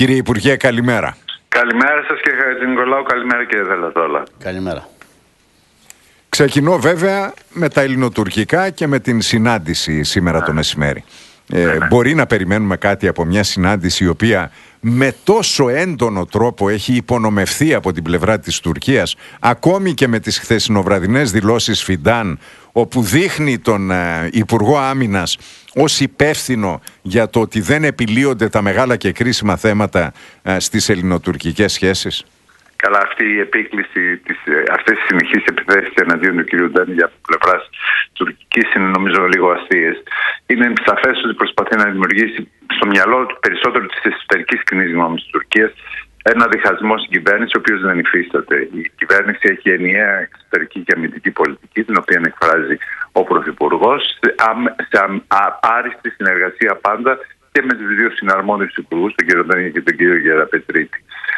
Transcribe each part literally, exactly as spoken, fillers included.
Κύριε Υπουργέ, καλημέρα. Καλημέρα σας κύριε Χατζηνικολάου, καλημέρα κύριε Δελατόλα. Καλημέρα. Ξεκινώ βέβαια με τα ελληνοτουρκικά και με την συνάντηση σήμερα ναι. το μεσημέρι. Ε, ναι, ναι. Μπορεί να περιμένουμε κάτι από μια συνάντηση η οποία με τόσο έντονο τρόπο έχει υπονομευθεί από την πλευρά της Τουρκίας, ακόμη και με τις χθεσινοβραδινές δηλώσεις Φιντάν, όπου δείχνει τον ε, Υπουργό Άμυνας ως υπεύθυνο για το ότι δεν επιλύονται τα μεγάλα και κρίσιμα θέματα ε, στις ελληνοτουρκικές σχέσεις. Καλά, αυτή η επίκληση, της, αυτές οι συνεχείς επιθέσεις εναντίον του κ. Ντάνη για πλευράς τουρκικής είναι νομίζω λίγο αστείες. Είναι σαφές ότι προσπαθεί να δημιουργήσει στο μυαλό του περισσότερο της εσωτερικής κοινής γνώμης της Τουρκίας ένα διχασμό στην κυβέρνηση, ο οποίος δεν υφίσταται. Η κυβέρνηση έχει ενιαία εξωτερική και αμυντική πολιτική, την οποία εκφράζει ο Πρωθυπουργός, σε, σε άριστη συνεργασία πάντα και με τους δύο συναρμόδιους υπουργούς, τον κ. Ντάνη και τον κ. Γεραπετρίτη.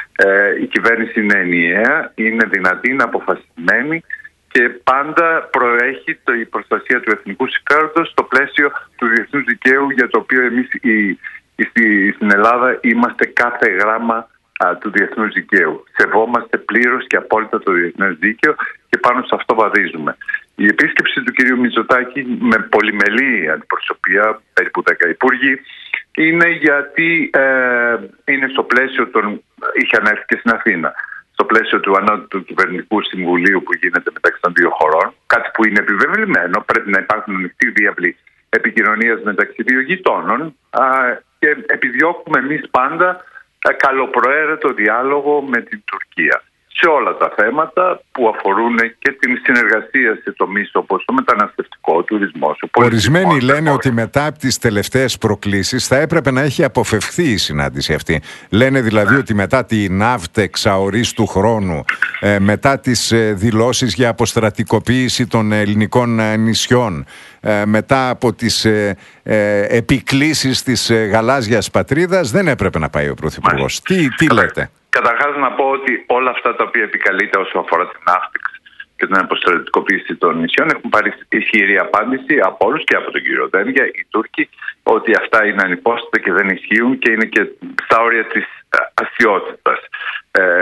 Ε, η κυβέρνηση είναι ενιαία, είναι δυνατή, είναι αποφασισμένη και πάντα προέχει το, η προστασία του εθνικού συμφέροντος στο πλαίσιο του διεθνούς δικαίου, για το οποίο εμείς η, η, στη, στην Ελλάδα είμαστε κάθε γράμμα α, του διεθνούς δικαίου. Σεβόμαστε πλήρως και απόλυτα το διεθνές δίκαιο και πάνω σε αυτό βαδίζουμε. Η επίσκεψη του κ. Μητσοτάκη με πολυμελή αντιπροσωπεία, περίπου δέκα υπουργοί, είναι γιατί ε, είναι στο πλαίσιο των... είχε ανέρθει και στην Αθήνα, στο πλαίσιο του ανώτατου κυβερνητικού συμβουλίου που γίνεται μεταξύ των δύο χωρών, κάτι που είναι επιβεβλημένο, πρέπει να υπάρχουν ανοιχτοί διάβλοι επικοινωνίας μεταξύ δύο γειτόνων α, και επιδιώκουμε εμείς πάντα α, καλοπροαίρετο διάλογο με την Τουρκία σε όλα τα θέματα που αφορούν και την συνεργασία σε τομείς όπως το μεταναστευτικό, τουρισμό. Ορισμένοι λένε ότι μετά από τις τελευταίες προκλήσεις θα έπρεπε να έχει αποφευχθεί η συνάντηση αυτή. Λένε δηλαδή ναι. ότι μετά την Ναύτεξ αορίστου χρόνου, ε, μετά τις ε, δηλώσεις για αποστρατικοποίηση των ελληνικών ε, νησιών, ε, μετά από τις ε, ε, επικλήσεις της ε, γαλάζιας πατρίδας, δεν έπρεπε να πάει ο Πρωθυπουργός. Τι, τι λέτε? Καταρχάς να πω ότι όλα αυτά τα οποία επικαλείται όσο αφορά την Ναύτεξ και την αποστρατικοποίηση των νησιών έχουν πάρει ισχυρή απάντηση από όλους και από τον κύριο Δένδια, οι Τούρκοι, ότι αυτά είναι ανυπόστατα και δεν ισχύουν και είναι και στα όρια της αστιότητας. Ε,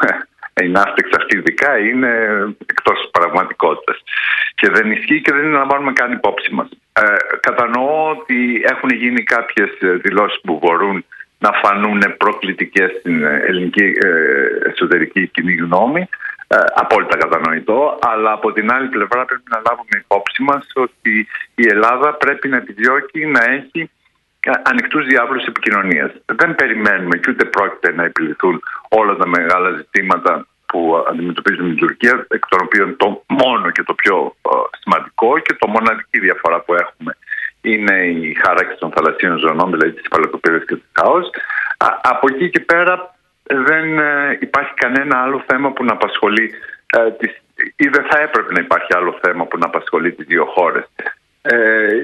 η Ναύτεξ αυτή ειδικά είναι εκτός της πραγματικότητας και δεν ισχύει και δεν λαμβάνουμε καν υπόψη μας. Ε, κατανοώ ότι έχουν γίνει κάποιες δηλώσεις που μπορούν να φανούν προκλητικές στην ελληνική ε, εσωτερική κοινή γνώμη. Ε, απόλυτα κατανοητό, αλλά από την άλλη πλευρά πρέπει να λάβουμε υπόψη μας ότι η Ελλάδα πρέπει να επιδιώκει να έχει ανοιχτούς διάβλους επικοινωνίας. Δεν περιμένουμε και ούτε πρόκειται να επιληθούν όλα τα μεγάλα ζητήματα που αντιμετωπίζουμε την Τουρκία, εκ των οποίων το μόνο και το πιο ε, σημαντικό και το μοναδική διαφορά που έχουμε είναι η χάραξη των θαλασσίων ζωνών, δηλαδή της υφαλοκρηπίδας και της ΚΑΟΣ. Από εκεί και πέρα δεν ε, υπάρχει κανένα άλλο θέμα που να απασχολεί ε, τις, ή δεν θα έπρεπε να υπάρχει άλλο θέμα που να απασχολεί τις δύο χώρες. Ε,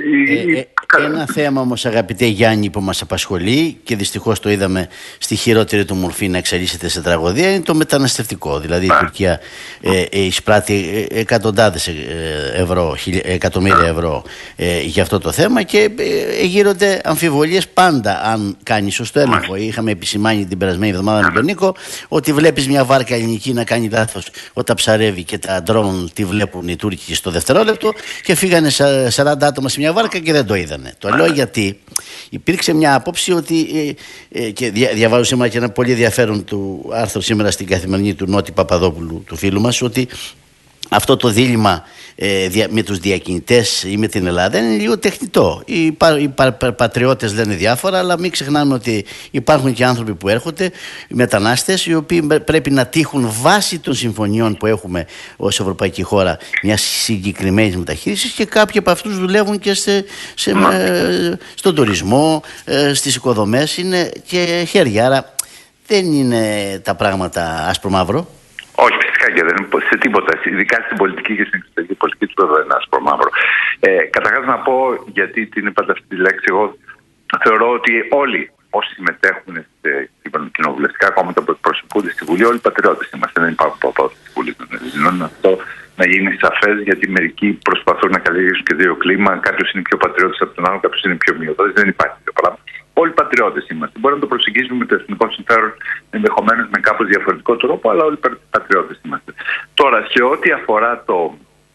ε, ε, ένα θέμα όμως, αγαπητέ Γιάννη, που μας απασχολεί και δυστυχώς το είδαμε στη χειρότερη του μορφή να εξελίσσεται σε τραγωδία, είναι το μεταναστευτικό. Δηλαδή η Τουρκία ε, ε, εισπράττει εκατοντάδες ευρώ, εκατομμύρια ευρώ ε, για αυτό το θέμα και ε, γύρονται αμφιβολίες πάντα αν κάνει σωστό έλεγχο. Είχαμε επισημάνει την περασμένη εβδομάδα με τον Νίκο ότι βλέπεις μια βάρκα ελληνική να κάνει λάθος όταν ψαρεύει και τα ντρόουν τη βλέπουν οι Τούρκοι στο δευτερόλεπτο και φύγανε σαράντα άτομα σε μια βάρκα και δεν το είδανε. Το λέω γιατί υπήρξε μια άποψη ότι ε, ε, και δια, διαβάζω σήμερα και ένα πολύ ενδιαφέρον του άρθρο σήμερα στην Καθημερινή του Νότι Παπαδόπουλου, του φίλου μας, ότι αυτό το δίλημμα ε, δια, με τους διακινητές ή με την Ελλάδα είναι λίγο τεχνητό. Οι, πα, οι πα, πα, πατριώτες λένε διάφορα, αλλά μην ξεχνάμε ότι υπάρχουν και άνθρωποι που έρχονται, οι μετανάστες, οι οποίοι πρέπει να τύχουν βάσει των συμφωνιών που έχουμε ως ευρωπαϊκή χώρα μια συγκεκριμένη μεταχείριση και κάποιοι από αυτούς δουλεύουν και σε, σε, ε, στον τουρισμό, ε, στις οικοδομές, είναι και χέρια. Άρα δεν είναι τα πράγματα άσπρο-μαύρο. Όχι, φυσικά και δεν είναι σε τίποτα. Ειδικά στην πολιτική και στην εξωτερική πολιτική του δεν είναι άσπρο μαύρο. Ε, Καταρχάς να πω, γιατί την είπατε αυτή τη λέξη, εγώ θεωρώ ότι όλοι όσοι συμμετέχουν σε κοινοβουλευτικά κόμματα που εκπροσωπούνται στη Βουλή, όλοι πατριώτες είμαστε. Δεν υπάρχουν παπάδες στη Βουλή των Ελλήνων. Αυτό να γίνει σαφές, γιατί μερικοί προσπαθούν να καλλιεργήσουν και δύο κλίμα. Κάποιος είναι πιο πατριώτης από τον άλλο, κάποιος είναι πιο μειωτός. Δεν υπάρχει τέτοιο πράγμα. όλοι πατριώτες είμαστε. Μπορεί να το προσεγγίσουμε με το εθνικό συμφέρον ενδεχομένως με κάπως διαφορετικό τρόπο, αλλά όλοι πατριώτες είμαστε. Τώρα, σε ό,τι αφορά το,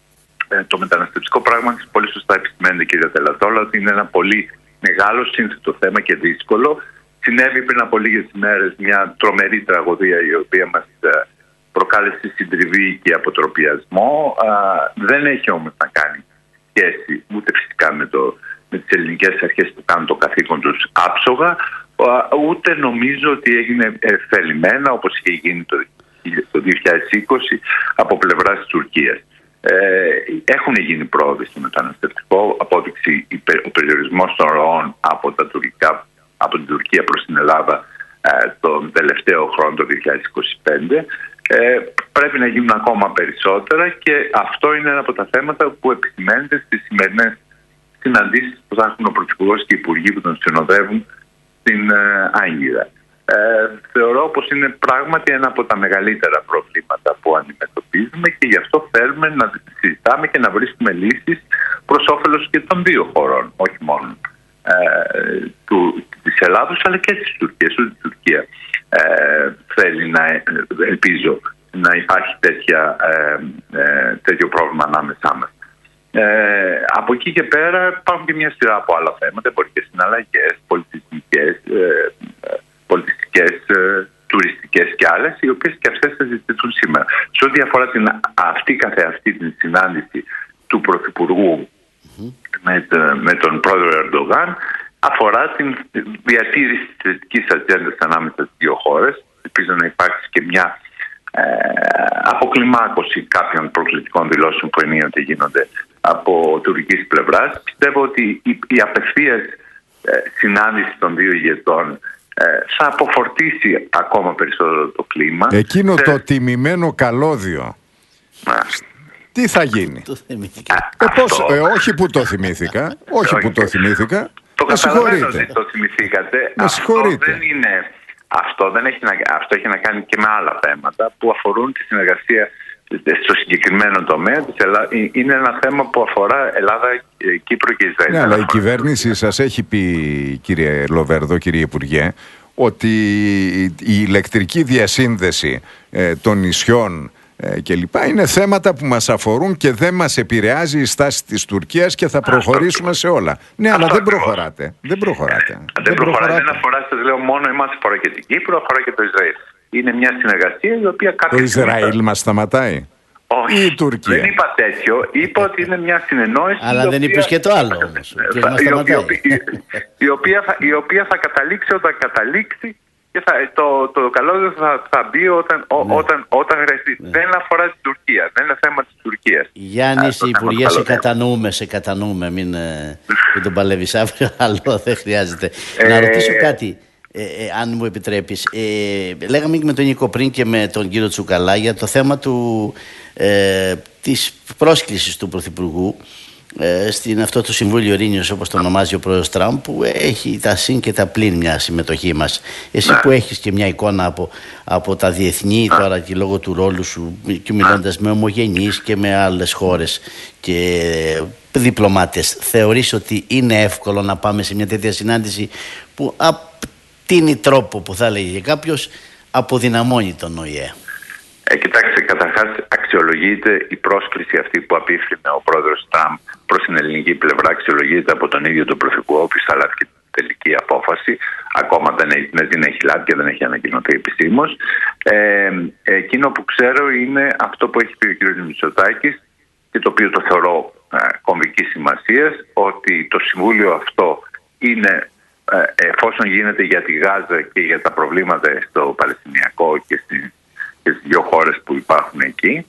το μεταναστευτικό πράγμα, πολύ σωστά επισημαίνεται, κύριε Τελατόλα, ότι είναι ένα πολύ μεγάλο σύνθετο θέμα και δύσκολο. Συνέβη πριν από λίγες ημέρες μια τρομερή τραγωδία η οποία μας προκάλεσε συντριβή και αποτροπιασμό. Δεν έχει όμως να κάνει σχέση ούτε φυσικά με, το, με τις ελληνικές αρχές που κάνουν το καθήκον τους άψογα, ούτε νομίζω ότι έγινε εφελημένα όπως είχε γίνει το, το δύο χιλιάδες είκοσι από πλευράς της Τουρκίας. Ε, έχουν γίνει πρόοδοι στο μεταναστευτικό, απόδειξη ο περιορισμός των ροών από, τα τουρκικά, από την Τουρκία προς την Ελλάδα ε, τον τελευταίο χρόνο, το δύο χιλιάδες είκοσι πέντε. Ε, πρέπει να γίνουν ακόμα περισσότερα και αυτό είναι ένα από τα θέματα που επισημαίνεται στις σημερινές συναντήσεις που θα έχουν ο Πρωθυπουργός και οι Υπουργοί που τον συνοδεύουν στην ε, Άγκυρα. Ε, θεωρώ πως είναι πράγματι ένα από τα μεγαλύτερα προβλήματα που αντιμετωπίζουμε και γι' αυτό θέλουμε να συζητάμε και να βρίσκουμε λύσεις προς όφελος και των δύο χωρών, όχι μόνο ε, του, της Ελλάδος αλλά και της Τουρκίας. Ούτε η Τουρκία ε, θέλει να, ελπίζω, να υπάρχει τέτοια, ε, ε, τέτοιο πρόβλημα ανάμεσά μας. Ε, από εκεί και πέρα υπάρχουν και μια σειρά από άλλα θέματα, εμπορικές συναλλαγές, πολιτιστικές, ε, πολιτιστικές, ε, τουριστικές και άλλες, οι οποίες και αυτές θα συζητηθούν σήμερα. Σε ό,τι αφορά την, αυτή καθεαυτή την συνάντηση του Πρωθυπουργού mm-hmm. με, με τον πρόεδρο Ερντογάν, αφορά την διατήρηση της θετικής ατζέντας ανάμεσα στις δύο χώρες. Ελπίζω να υπάρξει και μια ε, αποκλιμάκωση κάποιων προκλητικών δηλώσεων που ενίοτε γίνονται από τουρκικής πλευράς. Πιστεύω ότι η, η απευθείας ε, συνάντηση των δύο ηγετών ε, θα αποφορτήσει ακόμα περισσότερο το κλίμα. Εκείνο το τιμημένο καλώδιο. Α, τι θα γίνει? Το θυμήθηκα. Ε, πώς, ε, όχι που το θυμήθηκα. όχι που το θυμήθηκα. Το καταλαβαίνω ότι το θυμηθήκατε. Με συγχωρείτε. Αυτό δεν είναι... Αυτό, δεν έχει να, αυτό έχει να κάνει και με άλλα θέματα που αφορούν τη συνεργασία στο συγκεκριμένο τομέα της Ελλάδα. Είναι ένα θέμα που αφορά Ελλάδα, Κύπρο και Ισραήλ. Ναι, αλλά η κυβέρνηση σας έχει πει, κύριε Λοβέρδο, κύριε Υπουργέ, ότι η ηλεκτρική διασύνδεση ε, των νησιών ε, και λοιπά είναι θέματα που μας αφορούν και δεν μας επηρεάζει η στάση της Τουρκίας και θα προχωρήσουμε αυτό σε όλα. Ναι, αλλά δεν προχωράτε. Δεν προχωράτε. Ε, δεν προχωράτε. Δεν αφορά, σας λέω, μόνο εμάς, αφορά και την Κύπρο, αφορά και το Ισραήλ. Είναι μια συνεργασία η οποία κάποια... Το Ισραήλ μας σταματάει? Όχι, ή η Τουρκία? Δεν είπα τέτοιο. Είπα ότι είναι μια συνεννόηση. Αλλά δεν οποία... είπες και το άλλο όμως. η, οποία, η, οποία θα, η οποία θα καταλήξει όταν καταλήξει και θα, το, το καλώδιο θα, θα μπει όταν, ναι. όταν, όταν χρειαστεί. Ναι. Δεν αφορά την Τουρκία. Δεν είναι θέμα της Τουρκίας. Γιάννη, Υπουργέ, σε κατανοούμε, σε κατανοούμε. Μην, μην τον παλεύεις αύριο, άλλο δεν χρειάζεται. Ε, Να ρωτήσω κάτι. Ε, ε, αν μου επιτρέπεις, ε, λέγαμε και με τον Νίκο πριν και με τον κύριο Τσουκαλά για το θέμα του, ε, της πρόσκλησης του Πρωθυπουργού ε, στην αυτό το Συμβούλιο Ειρήνης, όπως το ονομάζει ο πρόεδρος Τραμπ, που έχει τα συν και τα πλήν μια συμμετοχή μας. Εσύ που έχεις και μια εικόνα από, από τα διεθνή τώρα και λόγω του ρόλου σου και μιλώντας με ομογενείς και με άλλες χώρες και διπλωμάτες, θεωρείς ότι είναι εύκολο να πάμε σε μια τέτοια συνάντηση που τίνει τρόπο, που θα έλεγε κάποιος, αποδυναμώνει τον ΟΗΕ? Ε, κοιτάξτε, καταρχάς αξιολογείται η πρόσκληση αυτή που απίφθηνε ο πρόεδρος Τραμπ προς την ελληνική πλευρά, αξιολογείται από τον ίδιο τον Πρωθυπουργό, ο οποίος θα λάβει και την τελική απόφαση. Ακόμα δεν, δεν την έχει λάβει και δεν έχει ανακοινωθεί επισήμως. Ε, εκείνο που ξέρω είναι αυτό που έχει πει ο κ. Μητσοτάκης και το οποίο το θεωρώ ε, κομβικής σημασίας, ότι το Συμβούλιο αυτό είναι, εφόσον γίνεται για τη Γάζα και για τα προβλήματα στο Παλαιστινιακό και στις, και στις δύο χώρες που υπάρχουν εκεί,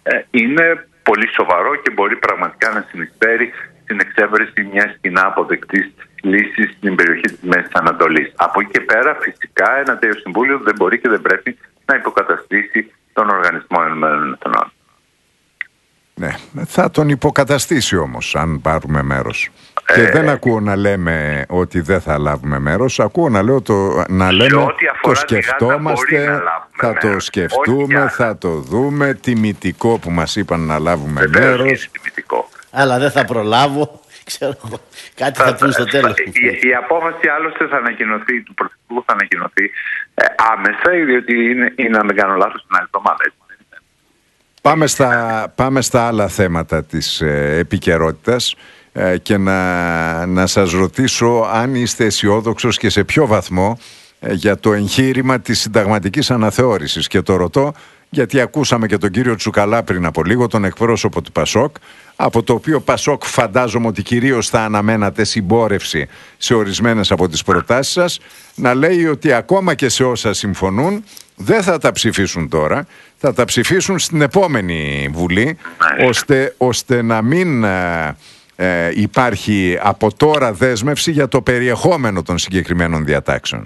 είναι πολύ σοβαρό και μπορεί πραγματικά να συνεισφέρει στην εξέβρεση μιας κοινά αποδεκτής λύσης στην περιοχή της Μέσης Ανατολής. Από εκεί και πέρα, φυσικά, ένα τέτοιο συμβούλιο δεν μπορεί και δεν πρέπει να υποκαταστήσει τον Οργανισμό Ηνωμένων Εθνών. Ναι, θα τον υποκαταστήσει όμως αν πάρουμε μέρος. Ε, και δεν ακούω να λέμε ότι δεν θα λάβουμε μέρος. Ακούω να, λέω το, να λέμε το σκεφτόμαστε, θα το μέρος. σκεφτούμε, θα το δούμε. Τιμητικό που μας είπαν να λάβουμε Βεβαίως μέρος. τιμητικό. Αλλά δεν θα προλάβω. ξέρω εγώ. Κάτι θα, θα πούν στο τέλος. Η, η απόφαση άλλωστε θα ανακοινωθεί, του Πρωθυπουργού θα ανακοινωθεί ε, άμεσα, διότι είναι, είναι, αν δεν κάνω λάθος, την άλλη εβδομάδα. Πάμε στα, πάμε στα άλλα θέματα της ε, επικαιρότητας ε, και να, να σας ρωτήσω αν είστε αισιόδοξος και σε ποιο βαθμό ε, για το εγχείρημα της συνταγματικής αναθεώρησης. Και το ρωτώ γιατί ακούσαμε και τον κύριο Τσουκαλά πριν από λίγο, τον εκπρόσωπο του Πασόκ, από το οποίο Πασόκ φαντάζομαι ότι κυρίως θα αναμένατε συμπόρευση σε ορισμένες από τις προτάσεις σας, να λέει ότι ακόμα και σε όσα συμφωνούν δεν θα τα ψηφίσουν τώρα, θα τα ψηφίσουν στην επόμενη Βουλή, ώστε, ώστε να μην ε, ε, υπάρχει από τώρα δέσμευση για το περιεχόμενο των συγκεκριμένων διατάξεων.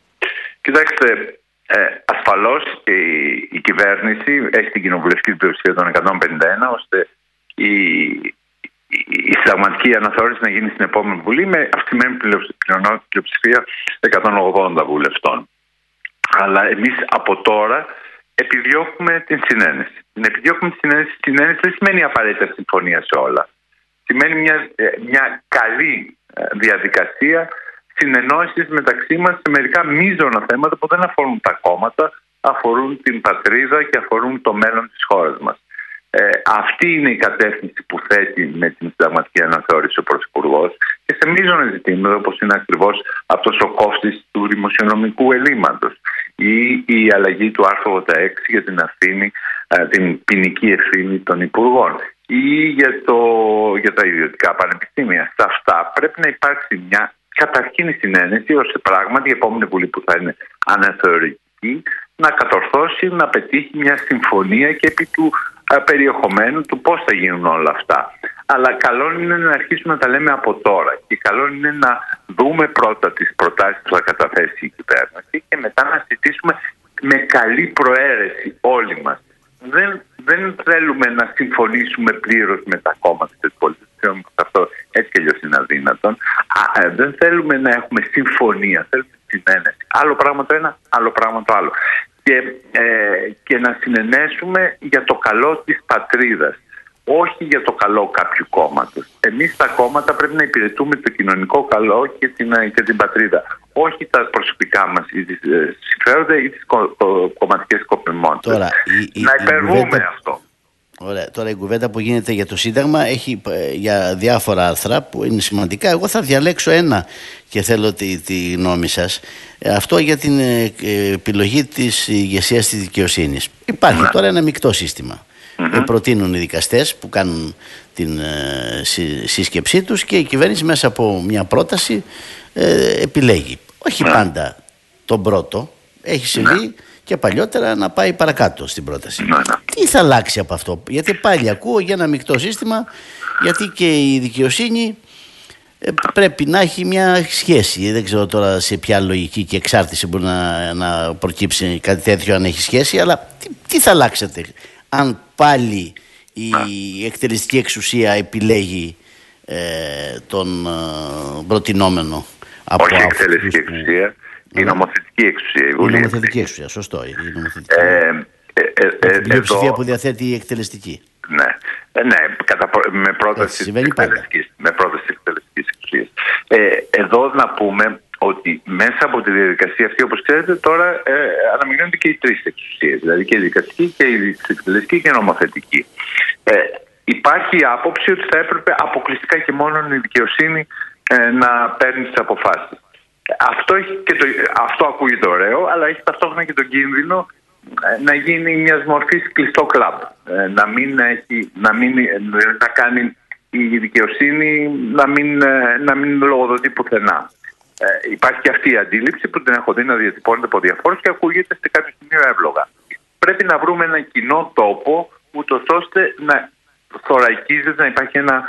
Κοιτάξτε, ε, ασφαλώς και η, η κυβέρνηση έχει την κοινοβουλευτική πλειοψηφία των εκατόν πενήντα ένα, ώστε η, η, η συνταγματική αναθεώρηση να γίνει στην επόμενη Βουλή με αυξημένη πλειοψηφία εκατόν ογδόντα βουλευτών. Αλλά εμείς από τώρα επιδιώκουμε την συνένεση. Την επιδιώκουμε την συνένεση. Συνένεση δεν σημαίνει απαραίτητα συμφωνία σε όλα. Σημαίνει μια, μια καλή διαδικασία συνεννόησης μεταξύ μας σε μερικά μείζωνα θέματα που δεν αφορούν τα κόμματα, αφορούν την πατρίδα και αφορούν το μέλλον της χώρας μας. Ε, αυτή είναι η κατεύθυνση που θέτει με την συνταγματική αναθεώρηση ο Πρωθυπουργός και σε μείζωνα ζητήματα, όπως είναι ακριβώς αυτός ο κόφτης του δημοσιονομικού ελλείμματος ή η αλλαγή του άρθρου ογδόντα έξι για την ευθύνη, την ποινική ευθύνη των υπουργών ή για, το, για τα ιδιωτικά πανεπιστήμια. Σε αυτά πρέπει να υπάρξει μια καταρχήν συνένεση, ώστε πράγματι η επόμενη Βουλή που θα είναι αναθεωρητική να κατορθώσει να πετύχει μια συμφωνία και επί του α, περιεχομένου του πώς θα γίνουν όλα αυτά. Αλλά καλό είναι να αρχίσουμε να τα λέμε από τώρα και καλό είναι να δούμε πρώτα τις προτάσεις που θα καταθέσει η κυβέρνηση και μετά να συζητήσουμε με καλή προαίρεση όλοι μας. Δεν, δεν θέλουμε να συμφωνήσουμε πλήρως με τα κόμματα της πολιτικής. Αυτό έτσι και αλλιώς είναι αδύνατον. Α, δεν θέλουμε να έχουμε συμφωνία, θέλουμε συνένεση. Άλλο πράγμα το ένα, άλλο πράγμα το άλλο. Και, ε, και να συνενέσουμε για το καλό της πατρίδας, όχι για το καλό κάποιου κόμματος. Εμείς τα κόμματα πρέπει να υπηρετούμε το κοινωνικό καλό και την, και την πατρίδα, όχι τα προσωπικά μας συμφέροντα ή τις κο, κο, κομματικές σκοπιμότητες. Να υπερβούμε αυτό. Ωραία. Τώρα η κουβέντα που γίνεται για το Σύνταγμα έχει για διάφορα άρθρα που είναι σημαντικά. Εγώ θα διαλέξω ένα και θέλω τη, τη γνώμη σας. Αυτό για την επιλογή της ηγεσίας της δικαιοσύνης. Υπάρχει τώρα ένα μεικτό σύστημα. Mm-hmm. Προτείνουν οι δικαστές που κάνουν την ε, σύ, σύσκεψή τους και η κυβέρνηση μέσα από μια πρόταση ε, επιλέγει. Όχι mm-hmm. πάντα τον πρώτο. Έχει συμβεί mm-hmm. και παλιότερα να πάει παρακάτω στην πρόταση. Mm-hmm. Τι θα αλλάξει από αυτό? Γιατί πάλι ακούω για ένα μεικτό σύστημα, γιατί και η δικαιοσύνη ε, πρέπει να έχει μια σχέση. Δεν ξέρω τώρα σε ποια λογική και εξάρτηση μπορεί να, να προκύψει κάτι τέτοιο, αν έχει σχέση, αλλά τι, τι θα αλλάξετε αν πάλι η εκτελεστική εξουσία επιλέγει ε, τον ε, προτινόμενο από όχι η εκτελεστική εξουσία, η νομοθετική εξουσία. Η, η νομοθετική εξουσία, σωστό. Η νομοθετική. Ε, ε, ε, ε, την πλειοψηφία εδώ... που διαθέτει η εκτελεστική. Ναι, ε, ναι κατά, με πρόταση της εκτελεστικής, με πρόταση της εκτελεστικής εξουσίας. Ε, εδώ να πούμε ότι μέσα από τη διαδικασία αυτή, όπως ξέρετε, τώρα ε, αναμειγνύονται και οι τρεις εξουσίες, δηλαδή και η δικαστική και η εκτελεστική και η νομοθετική. Ε, υπάρχει η άποψη ότι θα έπρεπε αποκλειστικά και μόνο η δικαιοσύνη ε, να παίρνει τις αποφάσεις. Αυτό, έχει και το, αυτό ακούγεται ωραίο, αλλά έχει ταυτόχρονα και τον κίνδυνο ε, να γίνει μιας μορφής κλειστό κλαμπ. Ε, να μην έχει, να, μην, να κάνει η δικαιοσύνη να μην, να μην λογοδοτεί πουθενά. Ε, υπάρχει και αυτή η αντίληψη που την έχω δει να διατυπώνεται από διαφόρους και ακούγεται σε κάποιο σημείο εύλογα. Πρέπει να βρούμε ένα κοινό τόπο, ούτως ώστε να θωρακίζεται, να υπάρχει ένα,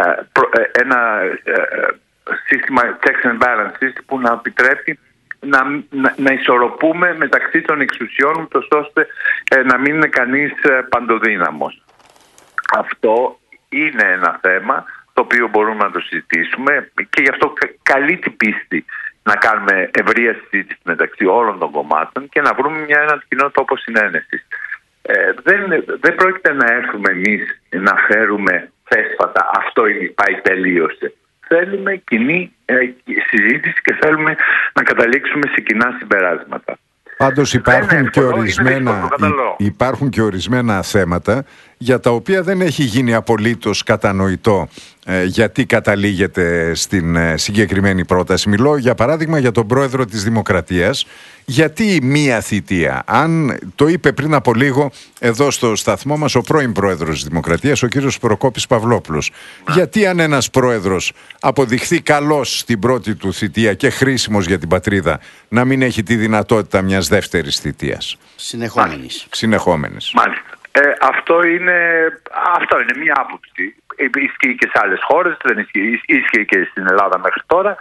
ένα σύστημα checks and balances που να επιτρέπει να, να, να ισορροπούμε μεταξύ των εξουσιών, ούτως ώστε να μην είναι κανείς παντοδύναμος. Αυτό είναι ένα θέμα το οποίο μπορούμε να το συζητήσουμε και γι' αυτό καλή την πίστη να κάνουμε ευρεία συζήτηση μεταξύ όλων των κομμάτων και να βρούμε μια, έναν κοινό τόπο συνένεσης. Ε, δεν, δεν πρόκειται να έρθουμε εμείς να φέρουμε θέσφατα, αυτό είναι, πάει, τελείωσε. θέλουμε κοινή ε, συζήτηση και θέλουμε να καταλήξουμε σε κοινά συμπεράσματα. Πάντως υπάρχουν, είναι και εύκολο, ορισμένα, δύσκολο, υπάρχουν και ορισμένα θέματα για τα οποία δεν έχει γίνει απολύτως κατανοητό ε, γιατί καταλήγεται στην ε, συγκεκριμένη πρόταση. Μιλώ για παράδειγμα για τον πρόεδρο της Δημοκρατίας. Γιατί μία θητεία? Αν το είπε πριν από λίγο εδώ στο σταθμό μας ο πρώην πρόεδρος της Δημοκρατίας, ο κύριος Προκόπης Παυλόπουλος. Yeah. Γιατί αν ένας πρόεδρος αποδειχθεί καλός στην πρώτη του θητεία και χρήσιμος για την πατρίδα, να μην έχει τη δυνατότητα μιας δεύτερης θητείας? Συνεχόμενης. Συνεχόμενης. Μάλιστα. Ε, αυτό, είναι, αυτό είναι μία άποψη. Ισχύει και σε άλλες χώρες, δεν ισχύει, ισχύει και στην Ελλάδα μέχρι τώρα.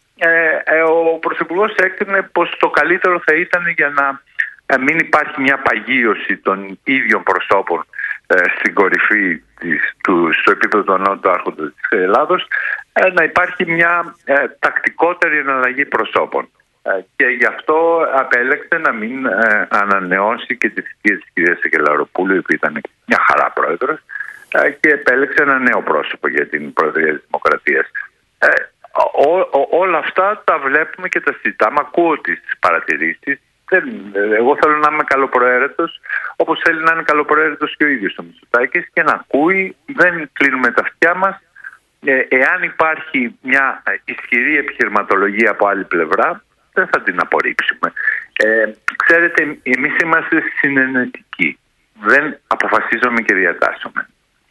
Ε, ε, ο Πρωθυπουργός έκρινε πως το καλύτερο θα ήταν για να ε, μην υπάρχει μια παγίωση των ίδιων προσώπων ε, στην κορυφή της, του, στο επίπεδο του ανώτατου άρχοντα της Ελλάδος, ε, να υπάρχει μια ε, τακτικότερη εναλλαγή προσώπων. Ε, και γι' αυτό απέλεξε να μην ε, ανανεώσει και τη θητεία της κυρίας Σακελαροπούλου, η οποία ήταν μια χαρά πρόεδρος, ε, και επέλεξε ένα νέο πρόσωπο για την Προεδρία της Δημοκρατίας. Ε, Ό, ό, όλα αυτά τα βλέπουμε και τα συζητάμε. Ακούω τις παρατηρήσεις. Δεν, εγώ θέλω να είμαι καλοπροαίρετος, όπως θέλει να είναι καλοπροαίρετος και ο ίδιος ο Μητσοτάκης, και να ακούει. Δεν κλείνουμε τα αυτιά μας. Ε, εάν υπάρχει μια ισχυρή επιχειρηματολογία από άλλη πλευρά, δεν θα την απορρίψουμε. Ε, ξέρετε, εμείς είμαστε συνενετικοί. Δεν αποφασίζουμε και διατάσσουμε.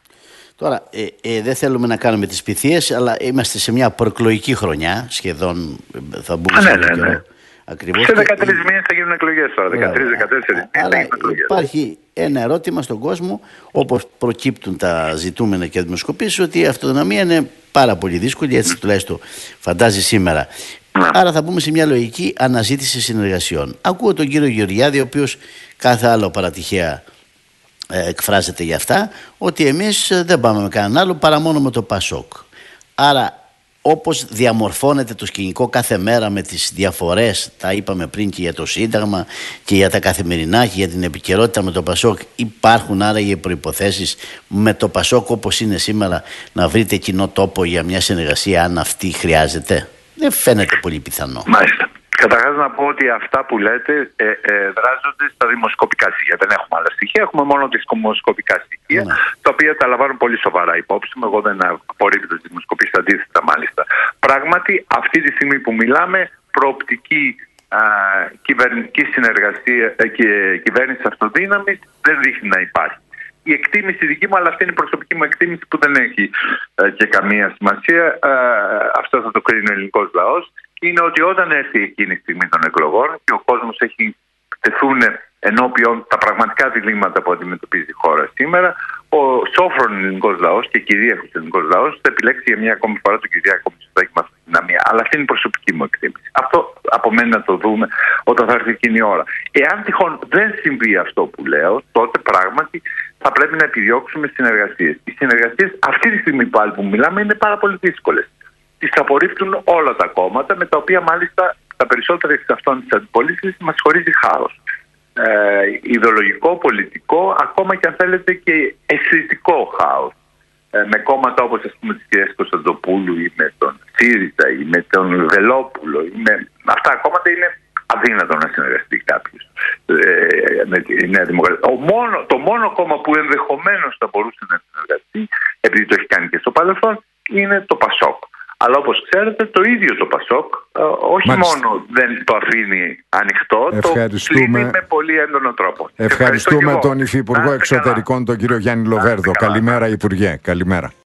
Τώρα, ε, ε, δεν θέλουμε να κάνουμε τις πυθίες, αλλά είμαστε σε μια προεκλογική χρονιά, σχεδόν θα μπούμε Α, σε ναι, ένα ναι, καιρό. ναι. Ακριβώς. Σε δεκατρείς μήνες θα γίνουν εκλογές τώρα, δεκατρείς δεκατέσσερις. Αλλά υπάρχει ένα ερώτημα στον κόσμο, όπως προκύπτουν τα ζητούμενα και δημοσκοπήσεις, ότι η αυτοδυναμία είναι πάρα πολύ δύσκολη, έτσι τουλάχιστον φαντάζει σήμερα. Ναι. Άρα θα μπούμε σε μια λογική αναζήτηση συνεργασιών. Ακούω τον κύριο Γεωργιάδη, ο οποίος κάθε άλλο παρατυχαία εκφράζεται για αυτά, ότι εμείς δεν πάμε με κανέναν άλλο παρά μόνο με το Πασόκ. Άρα, όπως διαμορφώνεται το σκηνικό κάθε μέρα με τις διαφορές, τα είπαμε πριν και για το Σύνταγμα και για τα καθημερινά και για την επικαιρότητα με το Πασόκ, υπάρχουν άρα οι προϋποθέσεις με το Πασόκ όπως είναι σήμερα να βρείτε κοινό τόπο για μια συνεργασία, αν αυτή χρειάζεται? Δεν φαίνεται πολύ πιθανό. Μάλιστα. Καταρχάς να πω ότι αυτά που λέτε ε, ε, δράζονται στα δημοσκοπικά στοιχεία. Δεν έχουμε άλλα στοιχεία, έχουμε μόνο τις δημοσκοπικά στοιχεία, ναι, τα οποία τα λαμβάνουν πολύ σοβαρά υπόψη μου. Εγώ δεν απορρίπτω τις δημοσκοπήσεις, αντίθετα μάλιστα. Πράγματι, αυτή τη στιγμή που μιλάμε, προοπτική α, κυβερνητική συνεργασία και κυβέρνηση αυτοδύναμης δεν δείχνει να υπάρχει. Η εκτίμηση δική μου, αλλά αυτή είναι η προσωπική μου εκτίμηση που δεν έχει ε, και καμία σημασία, ε, αυτό θα το κρίνει ο ελληνικός λαός, είναι ότι όταν έρθει εκείνη η στιγμή των εκλογών και ο κόσμος έχει τεθούν ενώπιον τα πραγματικά διλήμματα που αντιμετωπίζει η χώρα σήμερα, ο σόφρον ελληνικός λαός και κυρίαρχος ελληνικός λαός θα επιλέξει για μια ακόμη φορά τον Κυριάκο Μητσοτάκη με αυτή την δυναμία. Αλλά αυτή είναι η προσωπική μου εκτίμηση. Αυτό απομένει να το δούμε όταν θα έρθει εκείνη η ώρα. Εάν τυχόν δεν συμβεί αυτό που λέω, τότε πράγματι θα πρέπει να επιδιώξουμε συνεργασίες. Οι συνεργασίες αυτή τη στιγμή πάλι που μιλάμε είναι πάρα πολύ δύσκολες. Τις απορρίπτουν όλα τα κόμματα, με τα οποία μάλιστα τα περισσότερα εξ αυτών της αντιπολίτευσης μας χωρίζει χάος. Ε, ιδεολογικό, πολιτικό, ακόμα και αν θέλετε και αισθητικό χάος. Ε, με κόμματα όπως ας πούμε της κυρίας Κωνσταντοπούλου ή με τον ΣΥΡΙΖΑ ή με τον Βελόπουλο. Ή με... Αυτά κόμματα είναι αδύνατο να συνεργαστεί κάποιος ε, με τη Νέα Δημοκρατία. Ο μόνο, το μόνο κόμμα που ενδεχομένως θα μπορούσε να συνεργαστεί, επειδή το έχει κάνει και στο παρελθόν, είναι το Πασόκ. Αλλά όπως ξέρετε, το ίδιο το Πασόκ ε, όχι Μάλιστα. μόνο δεν το αφήνει ανοιχτό, το κλείνει με πολύ έντονο τρόπο. Ευχαριστούμε τον Υφυπουργό Εξωτερικών, τον κύριο Γιάννη Λοβέρδο. Καλημέρα, Υπουργέ. Καλημέρα.